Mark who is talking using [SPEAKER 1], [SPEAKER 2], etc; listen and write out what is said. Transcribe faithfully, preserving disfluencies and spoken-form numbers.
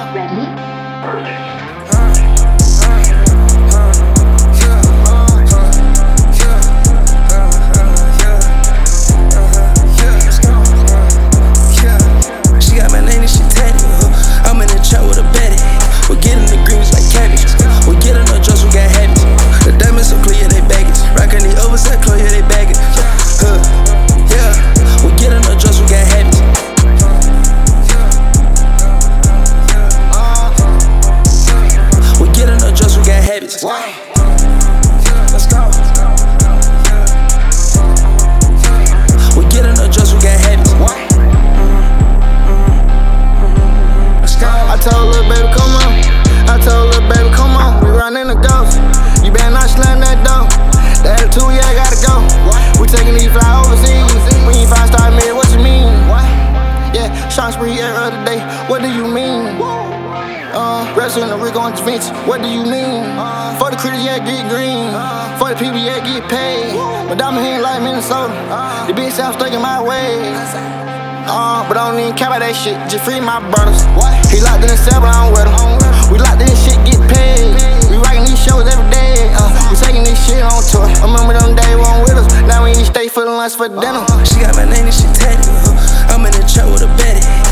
[SPEAKER 1] Let's go. We get in the dress, we got habits. Let's go.
[SPEAKER 2] I told little baby, come on. I told little baby, come on. We run in the ghost. You better not slam that door. The attitude, yeah, I gotta go. We taking these fly overseas. When you find star mid, what you mean? Yeah, Sean Spree every other day. What do you mean? Uh, wrestling the rig on Da Vinci, what do you mean? For the critters, yeah, get green. For the people, yeah, get paid. But I'm here like Minnesota. The bitch sounds thinking my way. Uh, but I don't even care about that shit. Just free my brothers. He locked in the cell, but I'm with him. We locked in this shit, get paid. We rocking these shows every day. Uh, we taking this shit on tour. Remember them days one with us. Now we ain't stay for the lunch for dinner.
[SPEAKER 1] She got my name and she tatted. I'm in the trap with a Betty.